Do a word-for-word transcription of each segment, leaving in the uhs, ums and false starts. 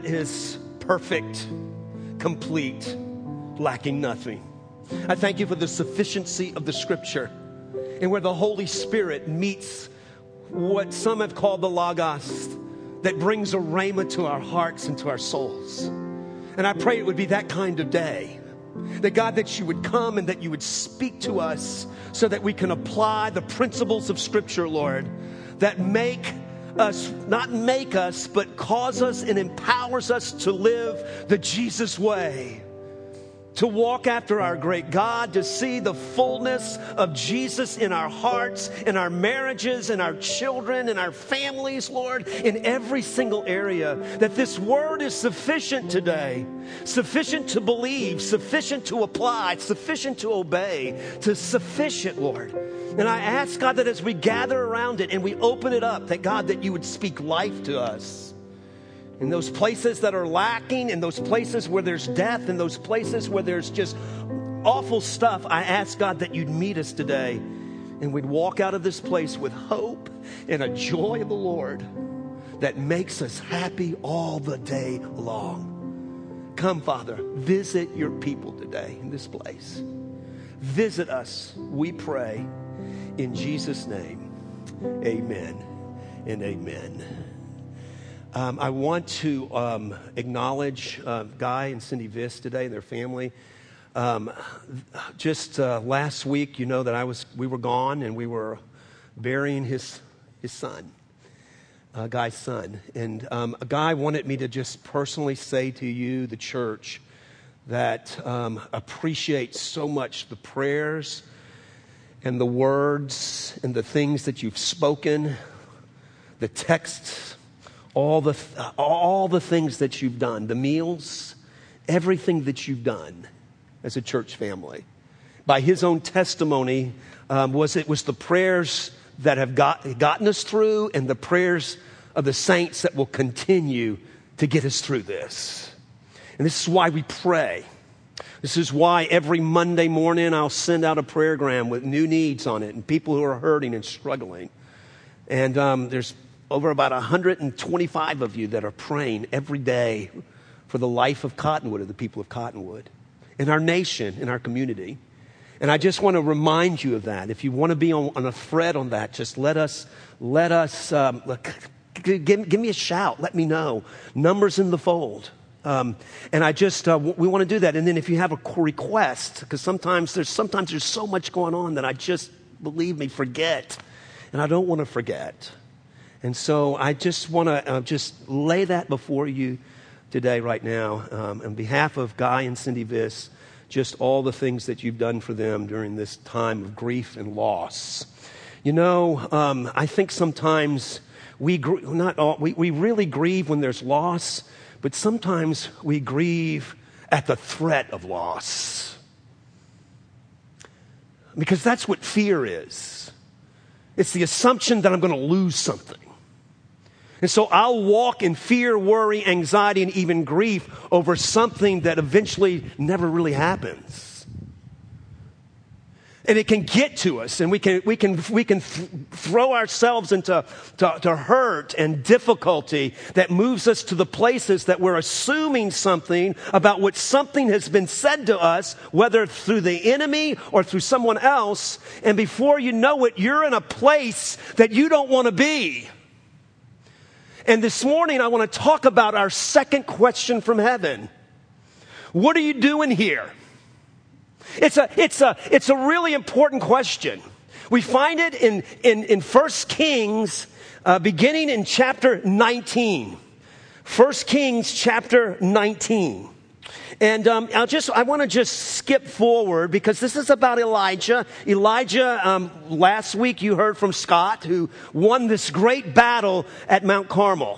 that is perfect, complete, lacking nothing. I thank you for the sufficiency of the Scripture and where the Holy Spirit meets what some have called the Logos, that brings a rhema to our hearts and to our souls. And I pray it would be that kind of day. That God, that you would come and that you would speak to us so that we can apply the principles of Scripture, Lord, that make us, not make us, but cause us and empowers us to live the Jesus way. To walk after our great God, to see the fullness of Jesus in our hearts, in our marriages, in our children, in our families, Lord, in every single area. That this word is sufficient today, sufficient to believe, sufficient to apply, sufficient to obey, to sufficient, Lord. And I ask, God, that as we gather around it and we open it up, that God, that you would speak life to us. In those places that are lacking, in those places where there's death, in those places where there's just awful stuff, I ask, God, that you'd meet us today and we'd walk out of this place with hope and a joy of the Lord that makes us happy all the day long. Come, Father, visit your people today in this place. Visit us, we pray, in Jesus' name. Amen and amen. Um, I want to um, acknowledge uh, Guy and Cindy Viss today and their family. Um, just uh, last week, you know that I was we were gone and we were burying his his son, uh, Guy's son. And um, a Guy wanted me to just personally say to you, the church, that um, appreciate so much the prayers and the words and the things that you've spoken, the texts, all the all the things that you've done, the meals, everything that you've done as a church family. By his own testimony, um, was it was the prayers that have got, gotten us through and the prayers of the saints that will continue to get us through this. And this is why we pray. This is why every Monday morning I'll send out a prayergram with new needs on it and people who are hurting and struggling. And um, there's over about one hundred twenty-five of you that are praying every day for the life of Cottonwood, of the people of Cottonwood, in our nation, in our community. And I just want to remind you of that. If you want to be on, on a thread on that, just let us, let us, um, give, give me a shout. Let me know. Numbers in the fold. Um, and I just, uh, we want to do that. And then if you have a request, because sometimes there's, sometimes there's so much going on that I just, believe me, forget. And I don't want to forget. And so I just want to uh, just lay that before you today, right now, um, on behalf of Guy and Cindy Viss, just all the things that you've done for them during this time of grief and loss. You know, um, I think sometimes we gr- not all, we, we really grieve when there's loss, but sometimes we grieve at the threat of loss. Because that's what fear is. It's the assumption that I'm going to lose something. And so I'll walk in fear, worry, anxiety, and even grief over something that eventually never really happens. And it can get to us, and we can we can we can th- throw ourselves into to, to hurt and difficulty that moves us to the places that we're assuming something about what something has been said to us, whether through the enemy or through someone else, and before you know it, you're in a place that you don't want to be. And this morning, I want to talk about our second question from heaven. What are you doing here? It's a, it's a, it's a really important question. We find it in, in, in First Kings, uh, beginning in chapter nineteen. First Kings chapter nineteen. And um, I'll just, I want to just skip forward because this is about Elijah. Elijah, um, last week you heard from Scott, who won this great battle at Mount Carmel.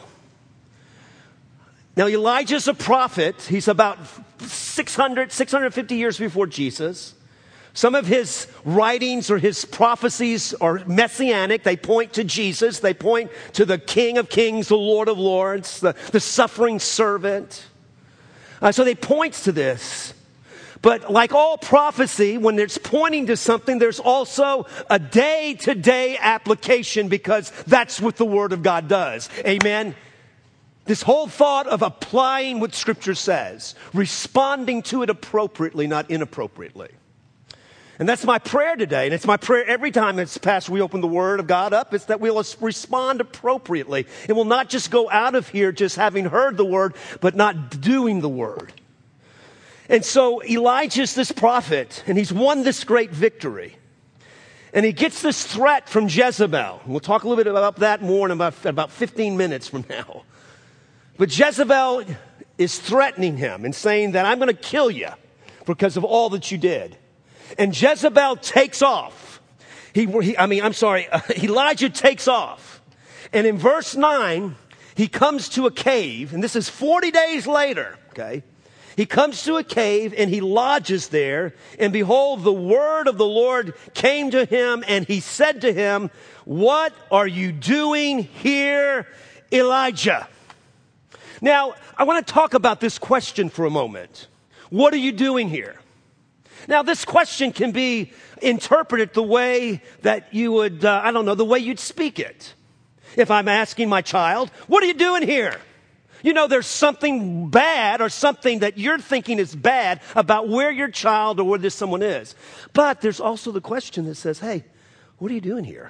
Now Elijah's a prophet. He's about six hundred, six hundred fifty years before Jesus. Some of his writings or his prophecies are messianic. They point to Jesus. They point to the King of Kings, the Lord of Lords, the, the suffering servant. Uh, so they point to this. But like all prophecy, when it's pointing to something, there's also a day-to-day application because that's what the Word of God does. Amen? This whole thought of applying what Scripture says, responding to it appropriately, not inappropriately. And that's my prayer today, and it's my prayer every time it's past we open the Word of God up, it's that we'll respond appropriately. And we'll not just go out of here just having heard the Word, but not doing the Word. And so Elijah's this prophet, and he's won this great victory. And he gets this threat from Jezebel. We'll talk a little bit about that more in about, about fifteen minutes from now. But Jezebel is threatening him and saying that I'm going to kill you because of all that you did. And Jezebel takes off. He, he I mean, I'm sorry, uh, Elijah takes off. And in verse nine, he comes to a cave, and this is forty days later, okay? He comes to a cave and he lodges there, and behold, the word of the Lord came to him, and he said to him, "What are you doing here, Elijah?" Now, I want to talk about this question for a moment. What are you doing here? Now, this question can be interpreted the way that you would, uh, I don't know, the way you'd speak it. If I'm asking my child, what are you doing here? You know, there's something bad or something that you're thinking is bad about where your child or where this someone is. But there's also the question that says, hey, what are you doing here?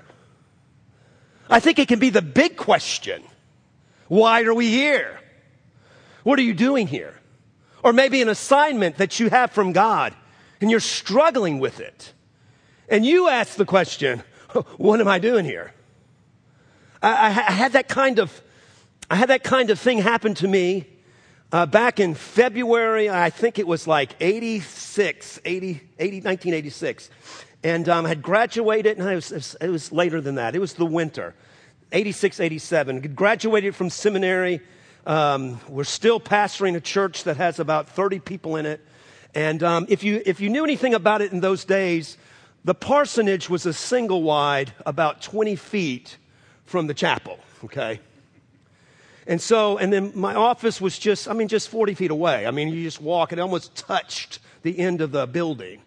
I think it can be the big question. Why are we here? What are you doing here? Or maybe an assignment that you have from God and you're struggling with it. And you ask the question, what am I doing here? I, I, I had that kind of, I had that kind of thing happen to me uh, back in February. I think it was like eighty-six, eighty, eighty, nineteen eighty-six. And um, I had graduated, and it was, it was later than that. It was the winter, eighty-six, eighty-seven. Graduated from seminary. Um, we're still pastoring a church that has about thirty people in it. And um, if you if you knew anything about it in those days, the parsonage was a single wide about twenty feet from the chapel, okay? And so, and then my office was just, I mean, just forty feet away. I mean, you just walk, it almost touched the end of the building.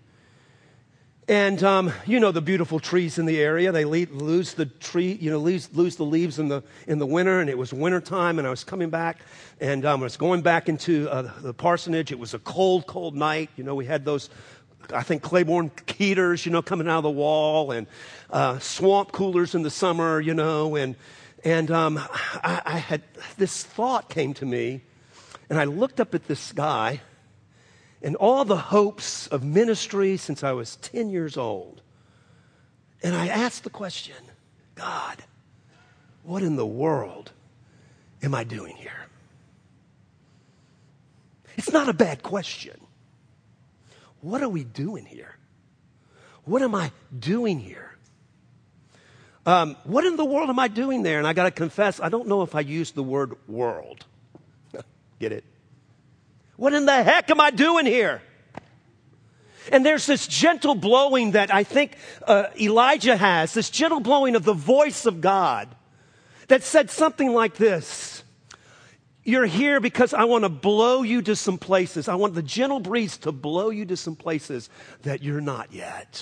And, um, you know, the beautiful trees in the area, they le- lose the tree, you know, lose, lose the leaves in the, in the winter. And it was wintertime, and I was coming back, and um, I was going back into uh, the parsonage. It was a cold, cold night. You know, we had those, I think, Claiborne heaters, you know, coming out of the wall, and uh, swamp coolers in the summer, you know. And, and um, I, I had, this thought came to me, and I looked up at the sky, and all the hopes of ministry since I was ten years old. And I asked the question, God, what in the world am I doing here? It's not a bad question. What are we doing here? What am I doing here? Um, what in the world am I doing there? And I got to confess, I don't know if I used the word world. Get it? What in the heck am I doing here? And there's this gentle blowing that I think uh, Elijah has, this gentle blowing of the voice of God that said something like this. You're here because I want to blow you to some places. I want the gentle breeze to blow you to some places that you're not yet.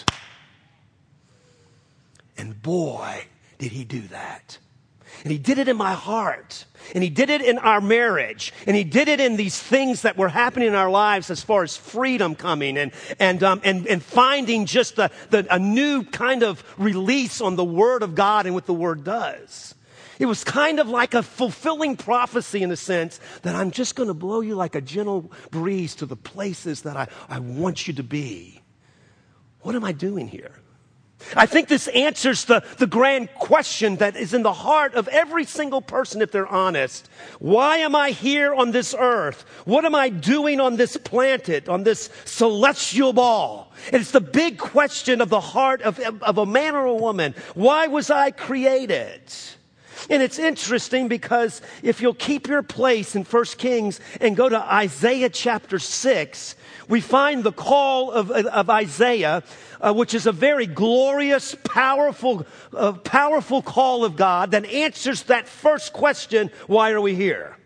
And boy, did he do that. And he did it in my heart. And he did it in our marriage. And he did it in these things that were happening in our lives as far as freedom coming and and um, and, and finding just the, the, a new kind of release on the Word of God and what the Word does. It was kind of like a fulfilling prophecy in the sense that I'm just going to blow you like a gentle breeze to the places that I, I want you to be. What am I doing here? I think this answers the, the grand question that is in the heart of every single person if they're honest. Why am I here on this earth? What am I doing on this planet, on this celestial ball? And it's the big question of the heart of, of a man or a woman. Why was I created? And it's interesting because if you'll keep your place in First Kings and go to Isaiah chapter six, we find the call of, of Isaiah, uh, which is a very glorious, powerful, uh, powerful call of God that answers that first question, why are we here?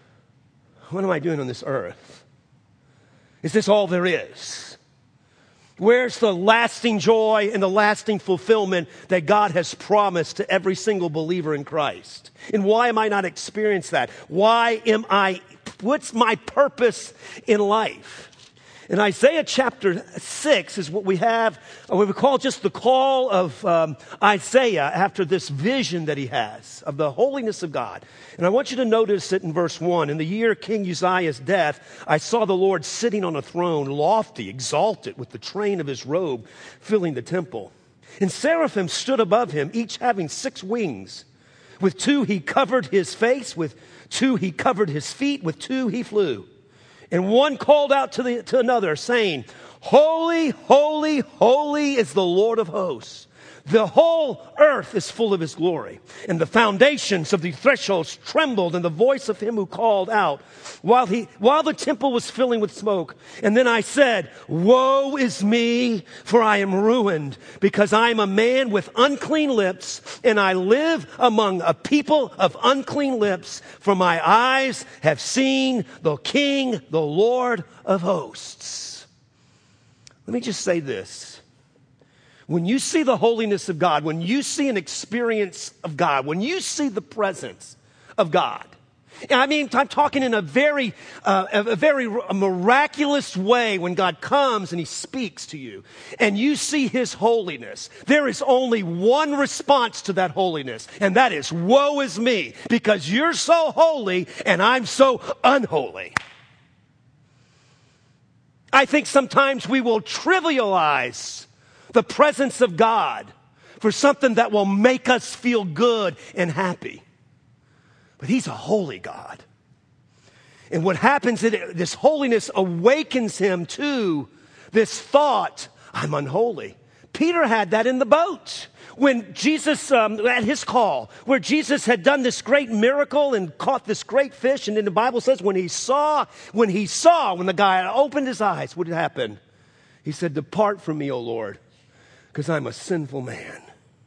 What am I doing on this earth? Is this all there is? Where's the lasting joy and the lasting fulfillment that God has promised to every single believer in Christ? And why am I not experiencing that? Why am I, what's my purpose in life? In Isaiah chapter six is what we have, what we call just the call of um, Isaiah after this vision that he has of the holiness of God. And I want you to notice it in verse one. In the year King Uzziah's death, I saw the Lord sitting on a throne, lofty, exalted, with the train of his robe filling the temple. And seraphim stood above him, each having six wings. With two he covered his face, with two he covered his feet, with two he flew. And one called out to, the, to another, saying, Holy, holy, holy is the Lord of hosts. The whole earth is full of his glory. And the foundations of the thresholds trembled in the voice of him who called out while he, while the temple was filling with smoke. And then I said, Woe is me, for I am ruined, because I am a man with unclean lips, and I live among a people of unclean lips, for my eyes have seen the King, the Lord of hosts. Let me just say this. When you see the holiness of God, when you see an experience of God, when you see the presence of God, I mean, I'm talking in a very, uh, a very miraculous way when God comes and he speaks to you and you see his holiness. There is only one response to that holiness, and that is, woe is me, because you're so holy and I'm so unholy. I think sometimes we will trivialize the presence of God for something that will make us feel good and happy. But he's a holy God. And what happens is this holiness awakens him to this thought, I'm unholy. Peter had that in the boat. When Jesus, um, at his call, where Jesus had done this great miracle and caught this great fish, and then the Bible says when he saw, when he saw, when the guy opened his eyes, what happened? He said, Depart from me, O Lord, because I'm a sinful man.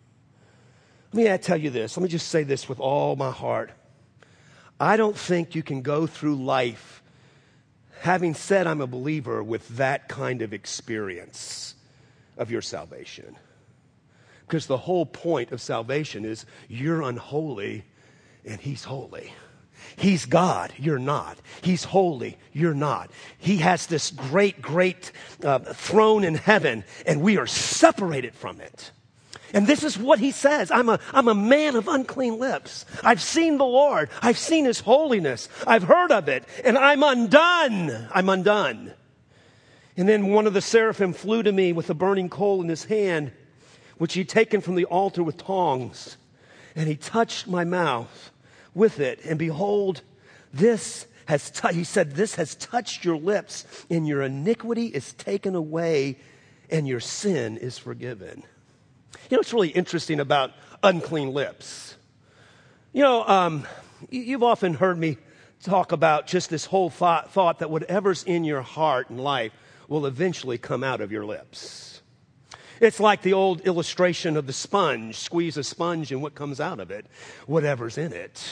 Let me tell you this. Let me just say this with all my heart. I don't think you can go through life having said I'm a believer with that kind of experience of your salvation. Because the whole point of salvation is you're unholy and he's holy. He's God, you're not. He's holy, you're not. He has this great, great uh, throne in heaven, and we are separated from it. And this is what he says. I'm a, I'm a man of unclean lips. I've seen the Lord. I've seen his holiness. I've heard of it, and I'm undone. I'm undone. And then one of the seraphim flew to me with a burning coal in his hand, which he'd taken from the altar with tongs, and he touched my mouth with it, and behold, this has, t- he said, this has touched your lips, and your iniquity is taken away, and your sin is forgiven. You know what's really interesting about unclean lips? You know, um, you've often heard me talk about just this whole thought, thought that whatever's in your heart and life will eventually come out of your lips. It's like the old illustration of the sponge. Squeeze a sponge and what comes out of it? Whatever's in it.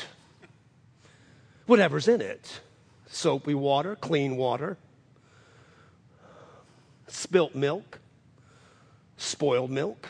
Whatever's in it. Soapy water, clean water, spilt milk, spoiled milk,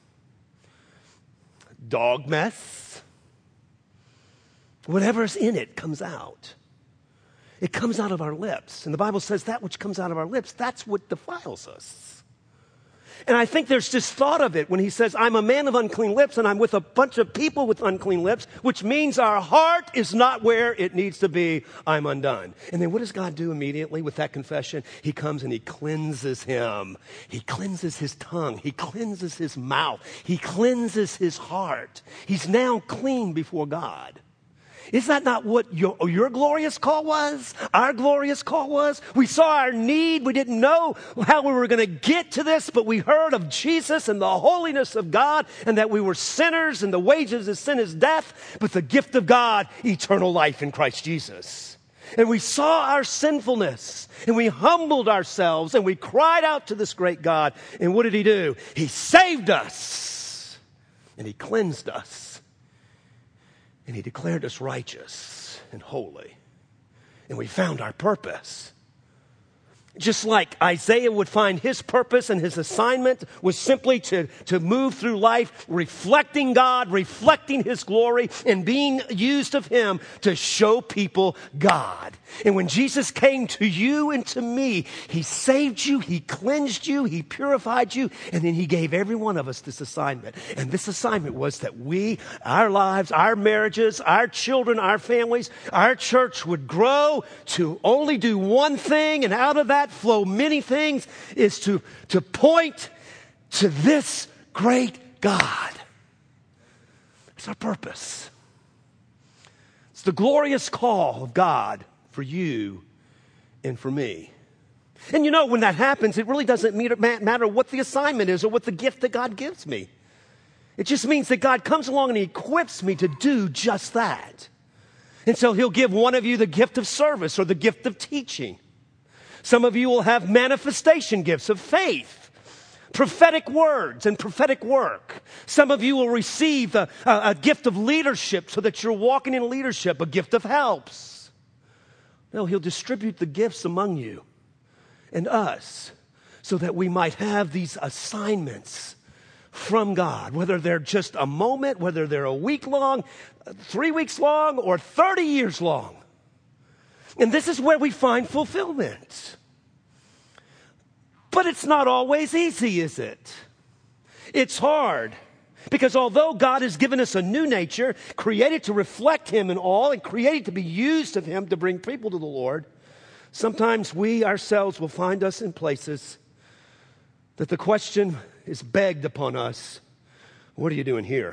dog mess. Whatever's in it comes out. It comes out of our lips. And the Bible says that which comes out of our lips, that's what defiles us. And I think there's this thought of it when he says, I'm a man of unclean lips and I'm with a bunch of people with unclean lips, which means our heart is not where it needs to be. I'm undone. And then what does God do immediately with that confession? He comes and he cleanses him. He cleanses his tongue. He cleanses his mouth. He cleanses his heart. He's now clean before God. Is that not what your, your glorious call was? Our glorious call was? We saw our need. We didn't know how we were going to get to this, but we heard of Jesus and the holiness of God and that we were sinners and the wages of sin is death, but the gift of God, eternal life in Christ Jesus. And we saw our sinfulness and we humbled ourselves and we cried out to this great God. And what did he do? He saved us and he cleansed us. And he declared us righteous and holy. And we found our purpose. Just like Isaiah would find his purpose and his assignment was simply to, to move through life reflecting God, reflecting his glory, and being used of him to show people God. And when Jesus came to you and to me, he saved you, he cleansed you, he purified you, and then he gave every one of us this assignment. And this assignment was that we, our lives, our marriages, our children, our families, our church would grow to only do one thing, and out of that flow many things, is to, to point to this great God. It's our purpose. It's the glorious call of God for you and for me. And you know, when that happens, it really doesn't matter what the assignment is or what the gift that God gives me. It just means that God comes along and he equips me to do just that. And so he'll give one of you the gift of service or the gift of teaching. Some of you will have manifestation gifts of faith, prophetic words and prophetic work. Some of you will receive a, a, a gift of leadership so that you're walking in leadership, a gift of helps. No, he'll distribute the gifts among you and us so that we might have these assignments from God, whether they're just a moment, whether they're a week long, three weeks long, or thirty years long. And this is where we find fulfillment. But it's not always easy, is it? It's hard. Because although God has given us a new nature, created to reflect him in all, and created to be used of him to bring people to the Lord, sometimes we ourselves will find us in places that the question is begged upon us, what are you doing here?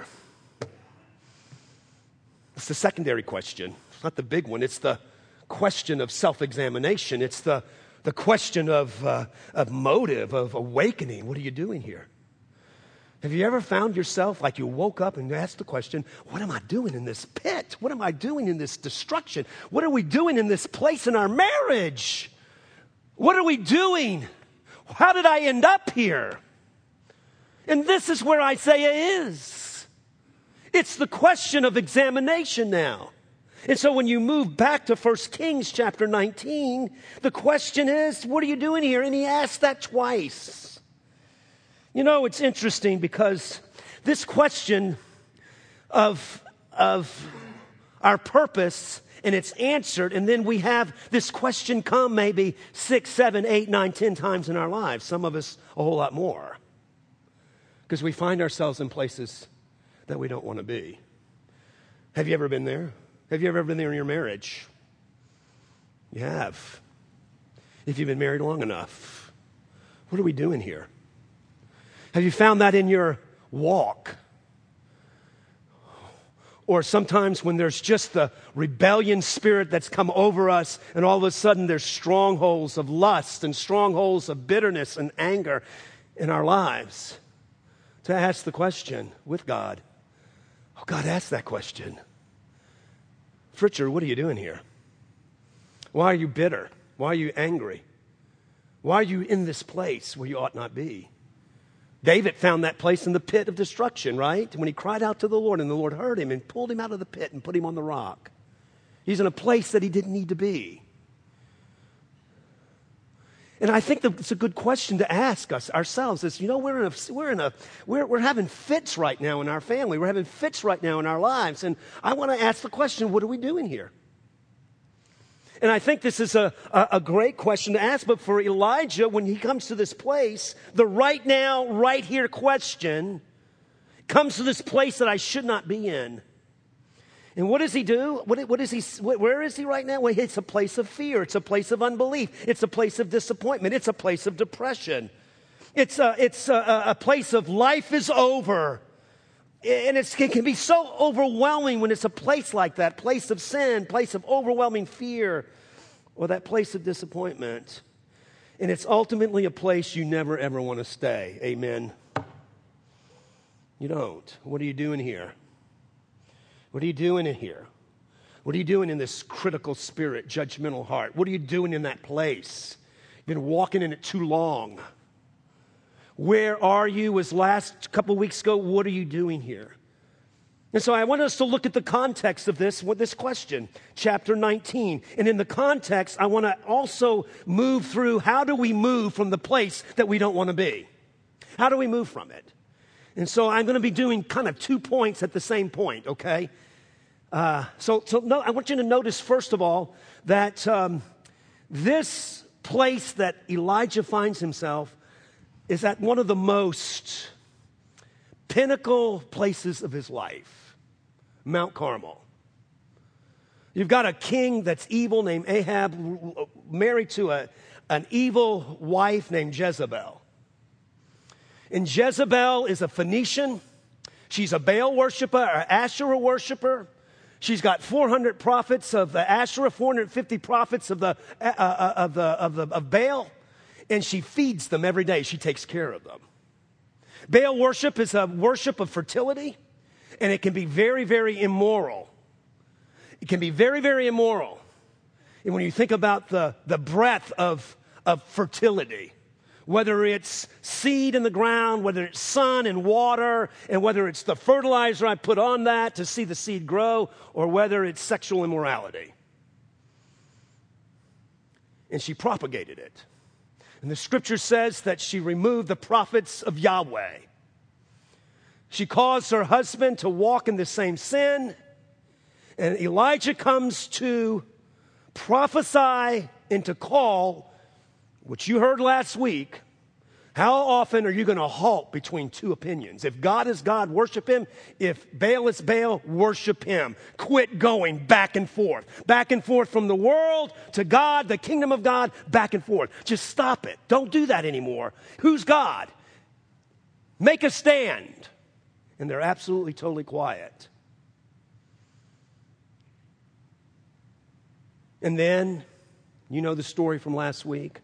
It's the secondary question. It's not the big one. It's the question of self-examination. It's the, the question of, uh, of motive, of awakening. What are you doing here? Have you ever found yourself like you woke up and you asked the question, what am I doing in this pit? What am I doing in this destruction? What are we doing in this place in our marriage? What are we doing? How did I end up here? And this is where Isaiah is. It's the question of examination now. And so when you move back to First Kings chapter nineteen, the question is, what are you doing here? And he asked that twice. You know, it's interesting because this question of, of our purpose, and it's answered, and then we have this question come maybe six, seven, eight, nine, ten times in our lives. Some of us a whole lot more. Because we find ourselves in places that we don't want to be. Have you ever been there? Have you ever been there in your marriage? You have. If you've been married long enough. What are we doing here? Have you found that in your walk? Or sometimes when there's just the rebellion spirit that's come over us, and all of a sudden there's strongholds of lust and strongholds of bitterness and anger in our lives. To ask the question with God. Oh, God asked that question. Fritcher, what are you doing here? Why are you bitter? Why are you angry? Why are you in this place where you ought not be? David found that place in the pit of destruction, right? When he cried out to the Lord, and the Lord heard him and pulled him out of the pit and put him on the rock. He's in a place that he didn't need to be. And I think that it's a good question to ask us ourselves is, you know, we're in a, we're in a, we're, we're having fits right now in our family. We're having fits right now in our lives. And I want to ask the question, what are we doing here? And I think this is a, a, a great question to ask. But for Elijah, when he comes to this place, the right now, right here question comes to this place that I should not be in. And what does he do? What, what is he? Where is he right now? Well, it's a place of fear. It's a place of unbelief. It's a place of disappointment. It's a place of depression. It's a, it's a, a place of life is over. And it's, it can be so overwhelming when it's a place like that, place of sin, place of overwhelming fear, or that place of disappointment. And it's ultimately a place you never, ever want to stay. Amen. You don't. What are you doing here? What are you doing in here? What are you doing in this critical spirit, judgmental heart? What are you doing in that place? You've been walking in it too long. Where are you? Was last couple of weeks ago, what are you doing here? And so I want us to look at the context of this with this question, chapter nineteen. And in the context, I want to also move through how do we move from the place that we don't want to be? How do we move from it? And so I'm going to be doing kind of two points at the same point, okay? Uh, so so no, I want you to notice, first of all, that um, this place that Elijah finds himself is at one of the most pinnacle places of his life, Mount Carmel. You've got a king that's evil named Ahab, married to a, an evil wife named Jezebel. And Jezebel is a Phoenician. She's a Baal worshiper, or Asherah worshiper. She's got four hundred prophets of the Asherah, four hundred fifty prophets of the uh, uh, of the of the of Baal, and she feeds them every day. She takes care of them. Baal worship is a worship of fertility, and it can be very, very immoral. It can be very, very immoral. And when you think about the, the breadth of, of fertility, whether it's seed in the ground, whether it's sun and water, and whether it's the fertilizer I put on that to see the seed grow, or whether it's sexual immorality. And she propagated it. And the scripture says that she removed the prophets of Yahweh. She caused her husband to walk in the same sin. And Elijah comes to prophesy and to call, which you heard last week. How often are you going to halt between two opinions? If God is God, worship him. If Baal is Baal, worship him. Quit going back and forth. Back and forth from the world to God, the kingdom of God, back and forth. Just stop it. Don't do that anymore. Who's God? Make a stand. And they're absolutely, totally quiet. And then, you know the story from last week.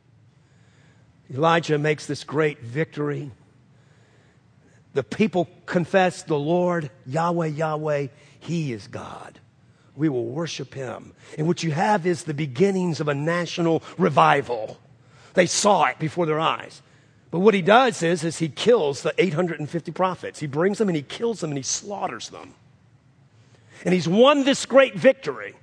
Elijah makes this great victory. The people confess the Lord, Yahweh, Yahweh, he is God. We will worship him. And what you have is the beginnings of a national revival. They saw it before their eyes. But what he does is, is he kills the eight hundred fifty prophets. He brings them and he kills them and he slaughters them. And he's won this great victory.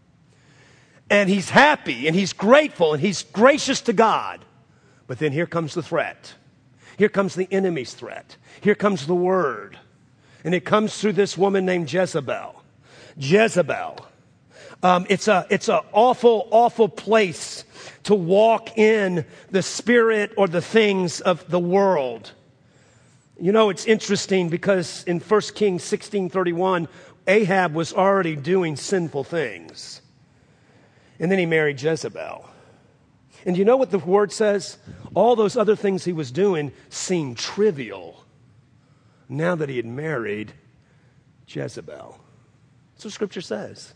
And he's happy and he's grateful and he's gracious to God. But then here comes the threat. Here comes the enemy's threat. Here comes the word. And it comes through this woman named Jezebel. Jezebel. Um, it's a, it's an awful, awful place to walk in the spirit or the things of the world. You know, it's interesting because in First Kings sixteen thirty-one, Ahab was already doing sinful things. And then he married Jezebel. And you know what the word says? All those other things he was doing seemed trivial now that he had married Jezebel. That's what Scripture says.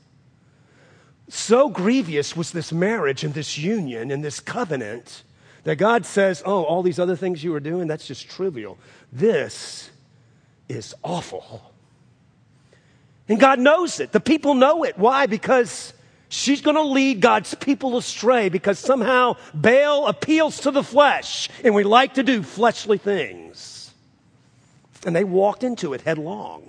So grievous was this marriage and this union and this covenant that God says, oh, all these other things you were doing, that's just trivial. This is awful. And God knows it. The people know it. Why? Because she's going to lead God's people astray because somehow Baal appeals to the flesh, and we like to do fleshly things. And they walked into it headlong.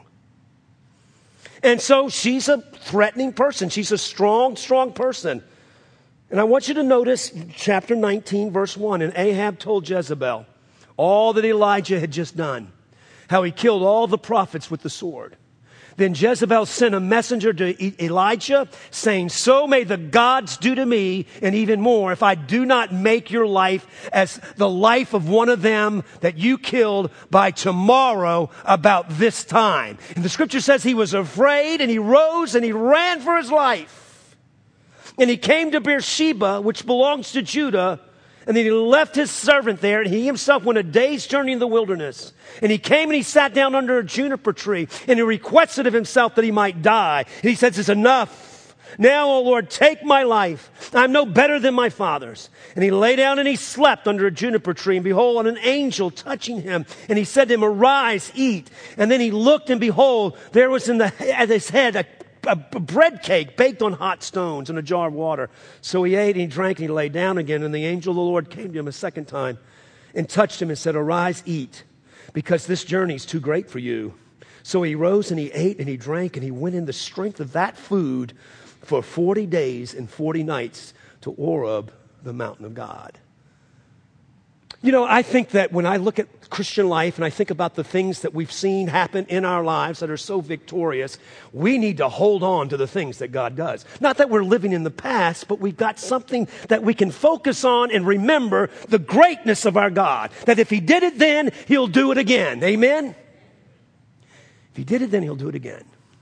And so she's a threatening person. She's a strong, strong person. And I want you to notice chapter nineteen, verse one. And Ahab told Jezebel all that Elijah had just done, how he killed all the prophets with the sword. Then Jezebel sent a messenger to Elijah saying, so may the gods do to me and even more if I do not make your life as the life of one of them that you killed by tomorrow about this time. And the scripture says he was afraid and he rose and he ran for his life. And he came to Beersheba, which belongs to Judah. And then he left his servant there, and he himself went a day's journey in the wilderness. And he came and he sat down under a juniper tree, and he requested of himself that he might die. And he says, it's enough. Now, O Lord, take my life. I'm no better than my fathers. And he lay down and he slept under a juniper tree. And behold, an angel touching him. And he said to him, arise, eat. And then he looked, and behold, there was in the, at his head a a bread cake baked on hot stones and a jar of water. So he ate and he drank and he lay down again. And the angel of the Lord came to him a second time and touched him and said, arise, eat, because this journey is too great for you. So he rose and he ate and he drank and he went in the strength of that food for forty days and forty nights to Horeb, the mountain of God. You know, I think that when I look at Christian life and I think about the things that we've seen happen in our lives that are so victorious, we need to hold on to the things that God does. Not that we're living in the past, but we've got something that we can focus on and remember the greatness of our God. That if he did it then, he'll do it again. Amen? If he did it then, he'll do it again.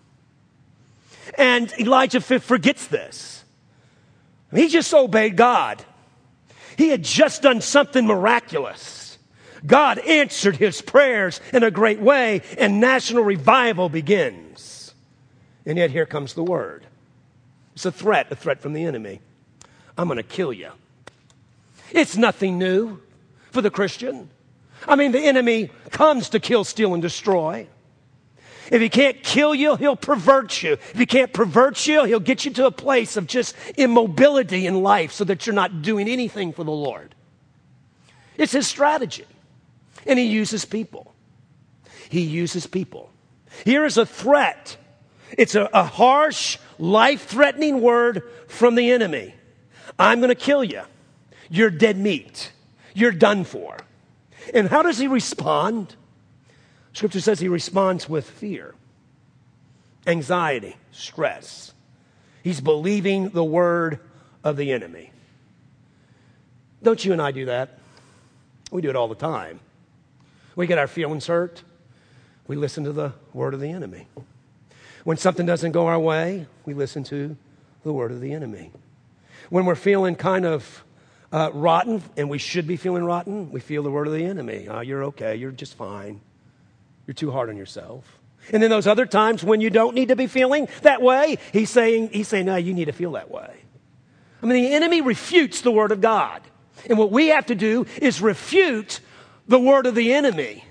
And Elijah forgets this. He just obeyed God. He had just done something miraculous. God answered his prayers in a great way, and national revival begins. And yet here comes the word. It's a threat, a threat from the enemy. I'm going to kill you. It's nothing new for the Christian. I mean, the enemy comes to kill, steal, and destroy. If he can't kill you, he'll pervert you. If he can't pervert you, he'll get you to a place of just immobility in life so that you're not doing anything for the Lord. It's his strategy. And he uses people. He uses people. Here is a threat. It's a, a harsh, life-threatening word from the enemy. I'm going to kill you. You're dead meat. You're done for. And how does he respond? Scripture says he responds with fear, anxiety, stress. He's believing the word of the enemy. Don't you and I do that? We do it all the time. We get our feelings hurt. We listen to the word of the enemy. When something doesn't go our way, we listen to the word of the enemy. When we're feeling kind of uh, rotten, and we should be feeling rotten, we feel the word of the enemy. Oh, you're okay. You're just fine. You're too hard on yourself. And then those other times when you don't need to be feeling that way, he's saying, he's saying, no, you need to feel that way. I mean, the enemy refutes the word of God. And what we have to do is refute the word of the enemy.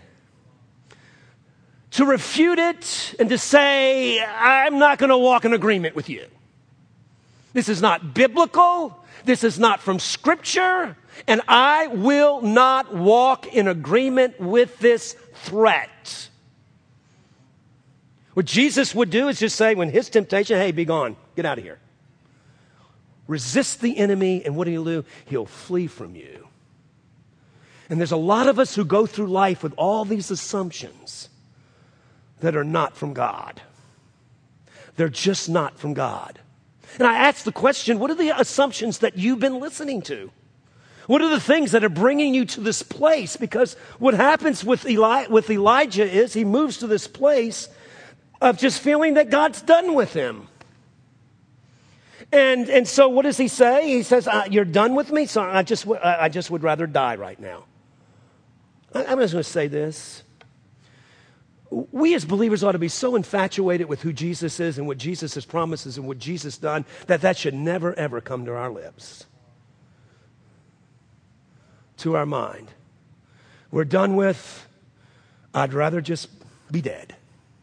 To refute it and to say, I'm not going to walk in agreement with you. This is not biblical. This is not from Scripture. And I will not walk in agreement with this threat. What Jesus would do is just say, when his temptation, hey, be gone. Get out of here. Resist the enemy, and what he'll do? He'll flee from you. And there's a lot of us who go through life with all these assumptions that are not from God. They're just not from God. And I ask the question, what are the assumptions that you've been listening to? What are the things that are bringing you to this place? Because what happens with Eli- with Elijah is he moves to this place of just feeling that God's done with him. And and so what does he say? He says, uh, you're done with me? So I just, w- I just would rather die right now. I- I'm just going to say this. We as believers ought to be so infatuated with who Jesus is and what Jesus' promises and what Jesus done that that should never, ever come to our lips. To our mind. We're done with, I'd rather just be dead.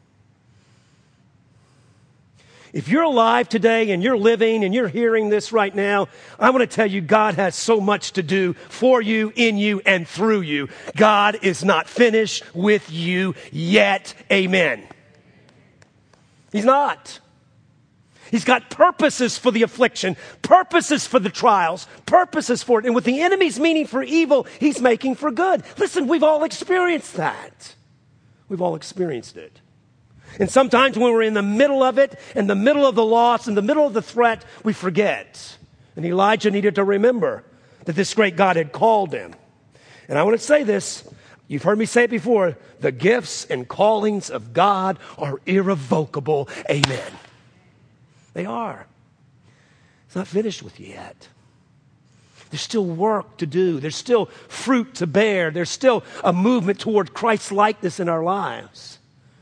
If you're alive today and you're living and you're hearing this right now, I want to tell you God has so much to do for you, in you, and through you. God is not finished with you yet. Amen. He's not. He's got purposes for the affliction, purposes for the trials, purposes for it. And with the enemy's meaning for evil, he's making for good. Listen, we've all experienced that. We've all experienced it. And sometimes when we're in the middle of it, in the middle of the loss, in the middle of the threat, we forget. And Elijah needed to remember that this great God had called him. And I want to say this. You've heard me say it before. The gifts and callings of God are irrevocable. Amen. They are. It's not finished with you yet. There's still work to do. There's still fruit to bear. There's still a movement toward Christ's likeness in our lives.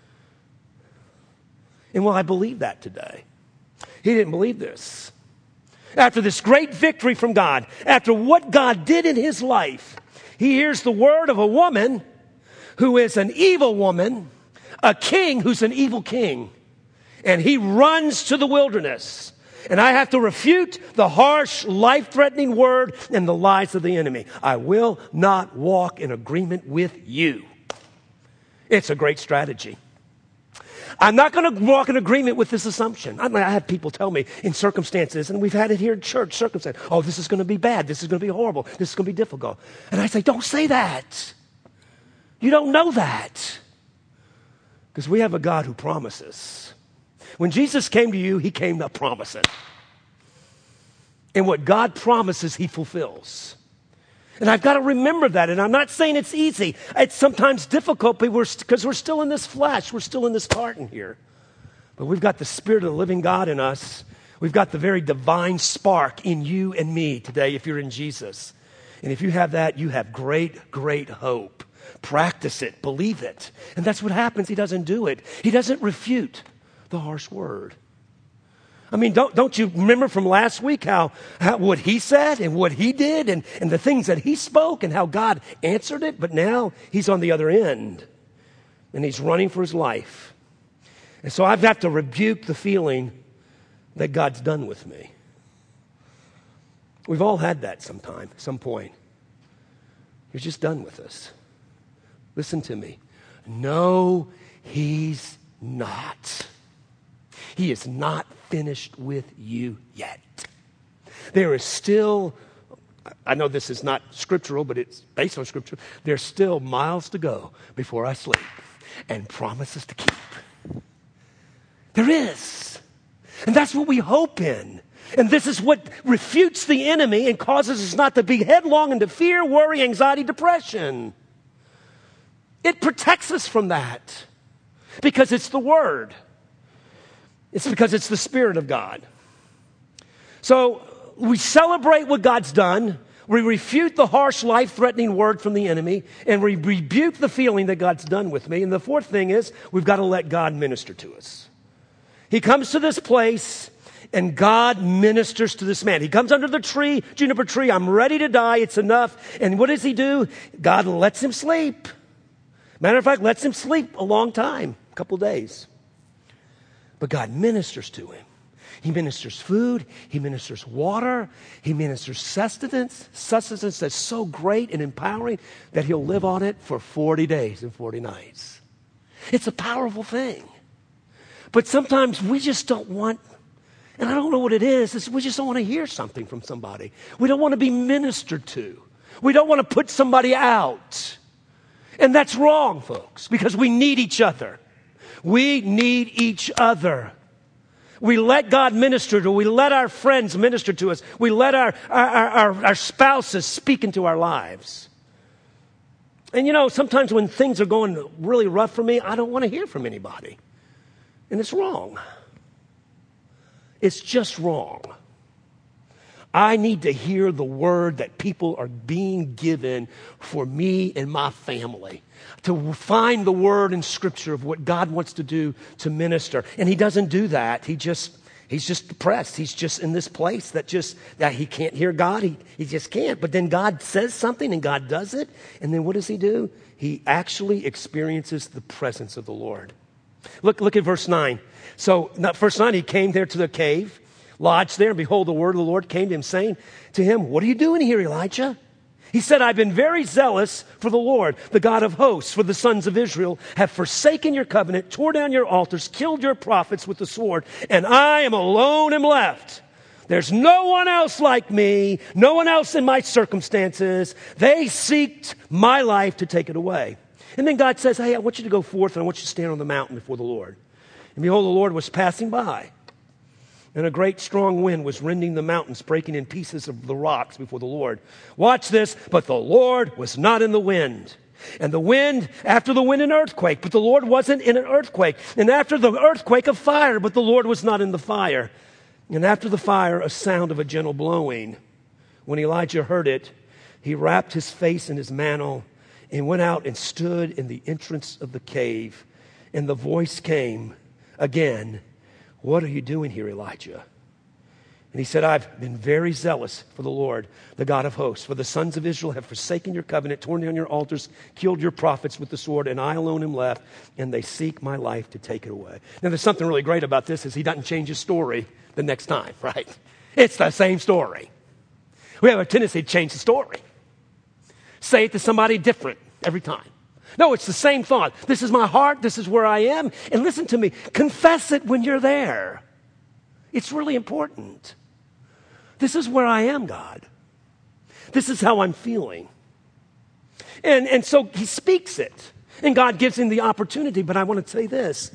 And well, I believe that today. He didn't believe this. After this great victory from God, after what God did in his life, he hears the word of a woman who is an evil woman, a king who's an evil king. And he runs to the wilderness. And I have to refute the harsh, life-threatening word and the lies of the enemy. I will not walk in agreement with you. It's a great strategy. I'm not going to walk in agreement with this assumption. I, mean, I have people tell me in circumstances, and we've had it here in church, circumstance, oh, this is going to be bad. This is going to be horrible. This is going to be difficult. And I say, don't say that. You don't know that. Because we have a God who promises. When Jesus came to you, he came to promise it. And what God promises, he fulfills. And I've got to remember that. And I'm not saying it's easy. It's sometimes difficult because we're, st- we're still in this flesh. We're still in this part in here. But we've got the Spirit of the living God in us. We've got the very divine spark in you and me today if you're in Jesus. And if you have that, you have great, great hope. Practice it. Believe it. And that's what happens. He doesn't do it. He doesn't refute the harsh word. I mean, don't, don't you remember from last week how, how what he said and what he did and, and the things that he spoke and how God answered it? But now he's on the other end and he's running for his life. And so I've got to rebuke the feeling that God's done with me. We've all had that sometime, some point. You're just done with us. Listen to me. No, he's not. He is not finished with you yet. There is still, I know this is not scriptural, but it's based on scripture. There's still miles to go before I sleep and promises to keep. There is. And that's what we hope in. And this is what refutes the enemy and causes us not to be headlong into fear, worry, anxiety, depression. It protects us from that because it's the Word. It's because it's the Spirit of God. So we celebrate what God's done. We refute the harsh, life-threatening word from the enemy. And we rebuke the feeling that God's done with me. And the fourth thing is we've got to let God minister to us. He comes to this place and God ministers to this man. He comes under the tree, juniper tree. I'm ready to die. It's enough. And what does he do? God lets him sleep. Matter of fact, lets him sleep a long time, a couple days. But God ministers to him. He ministers food. He ministers water. He ministers sustenance. Sustenance that's so great and empowering that he'll live on it for forty days and forty nights. It's a powerful thing. But sometimes we just don't want, and I don't know what it is, is we just don't want to hear something from somebody. We don't want to be ministered to. We don't want to put somebody out. And that's wrong, folks, because we need each other. We need each other. We let God minister to us. We let our friends minister to us. We let our, our, our, our spouses speak into our lives. And you know, sometimes when things are going really rough for me, I don't want to hear from anybody. And it's wrong. It's just wrong. I need to hear the word that people are being given for me and my family. To find the word in Scripture of what God wants to do to minister. And he doesn't do that. He just, he's just depressed. He's just in this place that just, that he can't hear God. He, he just can't. But then God says something and God does it. And then what does he do? He actually experiences the presence of the Lord. Look, look at verse nine. So, not verse nine, he came there to the cave, lodged there, and behold, the word of the Lord came to him, saying to him, what are you doing here, Elijah? He said, I've been very zealous for the Lord, the God of hosts, for the sons of Israel have forsaken your covenant, tore down your altars, killed your prophets with the sword, and I am alone and left. There's no one else like me, no one else in my circumstances. They seeked my life to take it away. And then God says, hey, I want you to go forth and I want you to stand on the mountain before the Lord. And behold, the Lord was passing by. And a great strong wind was rending the mountains, breaking in pieces of the rocks before the Lord. Watch this, but the Lord was not in the wind. And the wind, after the wind, an earthquake, but the Lord wasn't in an earthquake. And after the earthquake, a fire, but the Lord was not in the fire. And after the fire, a sound of a gentle blowing. When Elijah heard it, he wrapped his face in his mantle and went out and stood in the entrance of the cave. And the voice came again, what are you doing here, Elijah? And he said, I've been very zealous for the Lord, the God of hosts. For the sons of Israel have forsaken your covenant, torn down your altars, killed your prophets with the sword, and I alone am left, and they seek my life to take it away. Now, there's something really great about this is he doesn't change his story the next time, right? It's the same story. We have a tendency to change the story. Say it to somebody different every time. No, it's the same thought. This is my heart. This is where I am. And listen to me. Confess it when you're there. It's really important. This is where I am, God. This is how I'm feeling. And, and so he speaks it. And God gives him the opportunity. But I want to say this.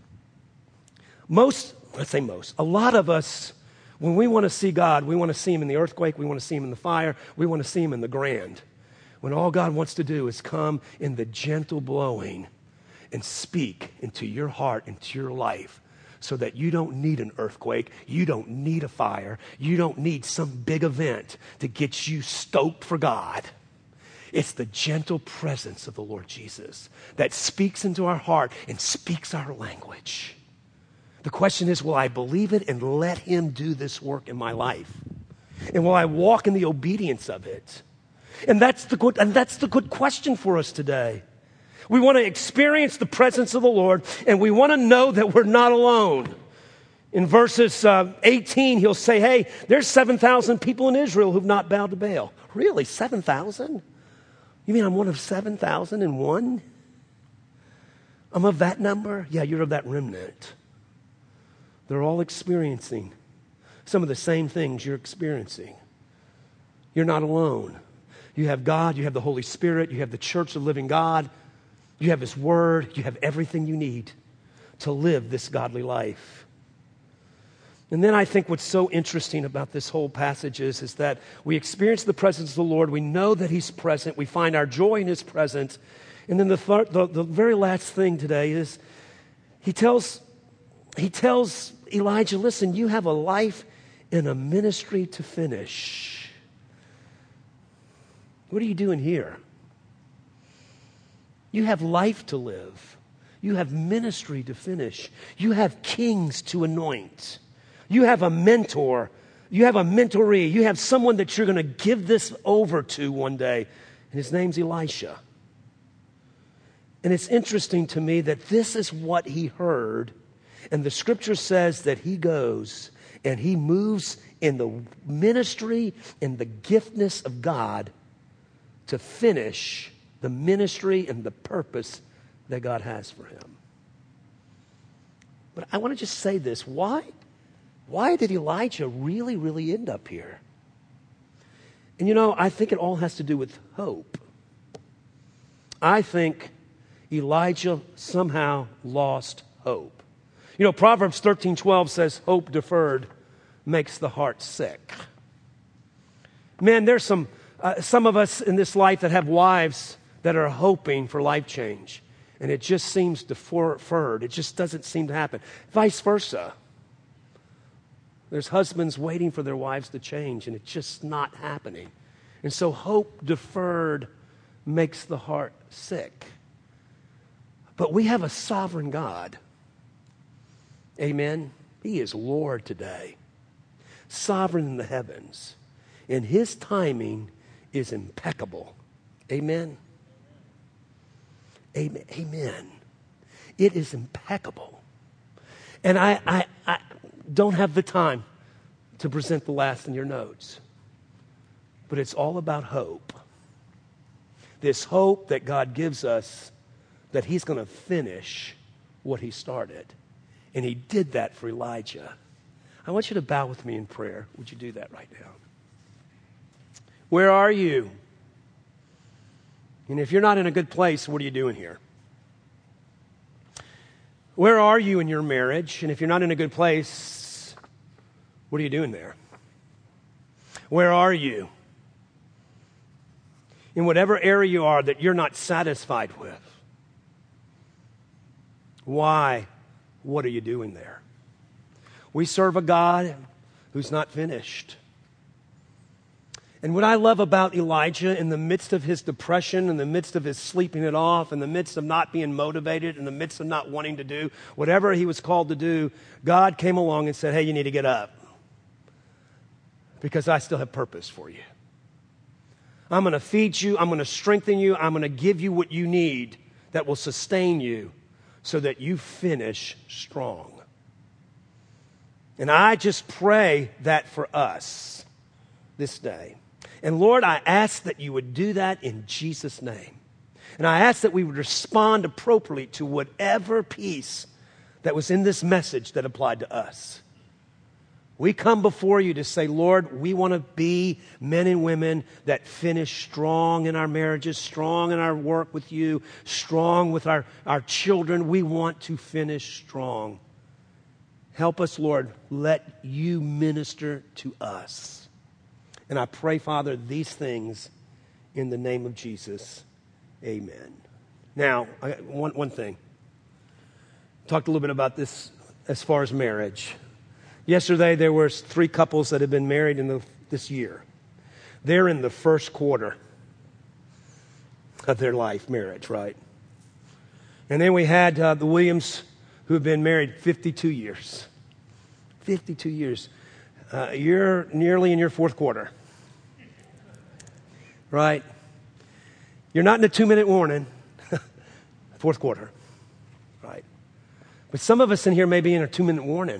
Most, let's say most, a lot of us, when we want to see God, we want to see him in the earthquake. We want to see him in the fire. We want to see him in the grand. When all God wants to do is come in the gentle blowing and speak into your heart, into your life, so that you don't need an earthquake, you don't need a fire, you don't need some big event to get you stoked for God. It's the gentle presence of the Lord Jesus that speaks into our heart and speaks our language. The question is, will I believe it and let him do this work in my life? And will I walk in the obedience of it? And that's the good, and that's the good question for us today. We want to experience the presence of the Lord, and we want to know that we're not alone. In verses uh, eighteen, he'll say, hey, there's seven thousand people in Israel who've not bowed to Baal. Really, seven thousand? You mean I'm one of seven thousand and one? I'm of that number? Yeah, you're of that remnant. They're all experiencing some of the same things you're experiencing. You're not alone. You have God, you have the Holy Spirit, you have the church of the living God, you have his word, you have everything you need to live this godly life. And then I think what's so interesting about this whole passage is, is that we experience the presence of the Lord, we know that he's present, we find our joy in his presence, and then the, th- the, the very last thing today is he tells, he tells Elijah, listen, you have a life and a ministry to finish. What are you doing here? You have life to live. You have ministry to finish. You have kings to anoint. You have a mentor. You have a mentoree. You have someone that you're going to give this over to one day. And his name's Elisha. And it's interesting to me that this is what he heard. And the scripture says that he goes and he moves in the ministry and the giftness of God to finish the ministry and the purpose that God has for him. But I want to just say this. Why, why did Elijah really, really end up here? And you know, I think it all has to do with hope. I think Elijah somehow lost hope. You know, Proverbs thirteen twelve says, hope deferred makes the heart sick. Man, there's some... Uh, some of us in this life that have wives that are hoping for life change, and it just seems deferred. It just doesn't seem to happen. Vice versa. There's husbands waiting for their wives to change, and it's just not happening. And so hope deferred makes the heart sick. But we have a sovereign God. Amen? He is Lord today, sovereign in the heavens. And his timing is impeccable. Amen? Amen. Amen. It is impeccable. And I, I, I don't have the time to present the last in your notes. But it's all about hope. This hope that God gives us that he's going to finish what he started. And he did that for Elijah. I want you to bow with me in prayer. Would you do that right now? Where are you? And if you're not in a good place, what are you doing here? Where are you in your marriage? And if you're not in a good place, what are you doing there? Where are you? In whatever area you are that you're not satisfied with. Why? What are you doing there? We serve a God who's not finished. And what I love about Elijah, in the midst of his depression, in the midst of his sleeping it off, in the midst of not being motivated, in the midst of not wanting to do whatever he was called to do, God came along and said, hey, you need to get up because I still have purpose for you. I'm going to feed you. I'm going to strengthen you. I'm going to give you what you need that will sustain you so that you finish strong. And I just pray that for us this day. And Lord, I ask that you would do that in Jesus' name. And I ask that we would respond appropriately to whatever piece that was in this message that applied to us. We come before you to say, Lord, we want to be men and women that finish strong in our marriages, strong in our work with you, strong with our, our children. We want to finish strong. Help us, Lord. Let you minister to us. And I pray, Father, these things in the name of Jesus. Amen. Now, I got one, one thing. Talked a little bit about this as far as marriage. Yesterday, there were three couples that had been married in the, this year. They're in the first quarter of their life, marriage, right? And then we had uh, the Williams, who have been married fifty-two years. fifty-two years. Uh, you're nearly in your fourth quarter, right? You're not in a two-minute warning. Fourth quarter, right? But some of us in here may be in a two-minute warning.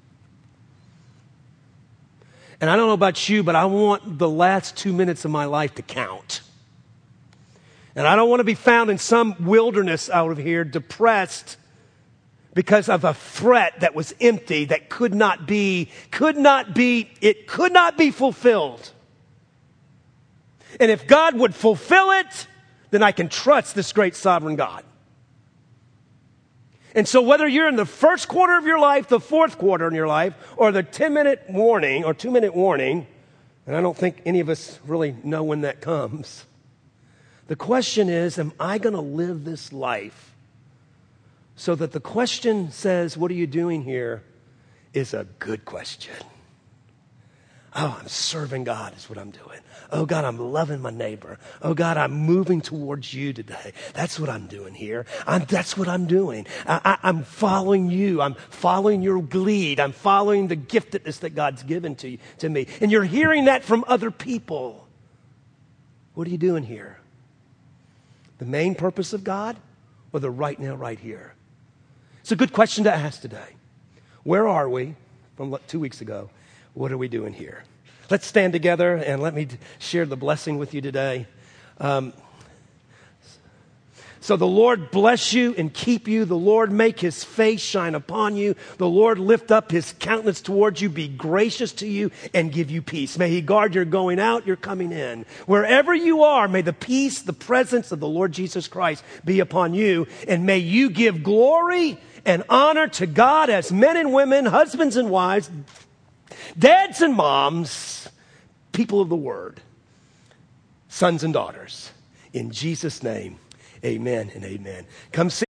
And I don't know about you, but I want the last two minutes of my life to count. And I don't want to be found in some wilderness out of here, depressed because of a threat that was empty, that could not be, could not be, it could not be fulfilled. And if God would fulfill it, then I can trust this great sovereign God. And so whether you're in the first quarter of your life, the fourth quarter in your life, or the ten-minute warning or two-minute warning, and I don't think any of us really know when that comes, the question is, am I going to live this life so that the question says, what are you doing here, is a good question. Oh, I'm serving God is what I'm doing. Oh, God, I'm loving my neighbor. Oh, God, I'm moving towards you today. That's what I'm doing here. I'm, that's what I'm doing. I, I, I'm following you. I'm following your lead. I'm following the giftedness that God's given to, you, to me. And you're hearing that from other people. What are you doing here? The main purpose of God or the right now, right here? It's a good question to ask today. Where are we from two weeks ago? What are we doing here? Let's stand together and let me share the blessing with you today. Um, so the Lord bless you and keep you. The Lord make his face shine upon you. The Lord lift up his countenance towards you, be gracious to you, and give you peace. May he guard your going out, your coming in. Wherever you are, may the peace, the presence of the Lord Jesus Christ be upon you. And may you give glory and honor to God as men and women, husbands and wives, dads and moms, people of the word, sons and daughters. In Jesus' name, amen and amen. Come see.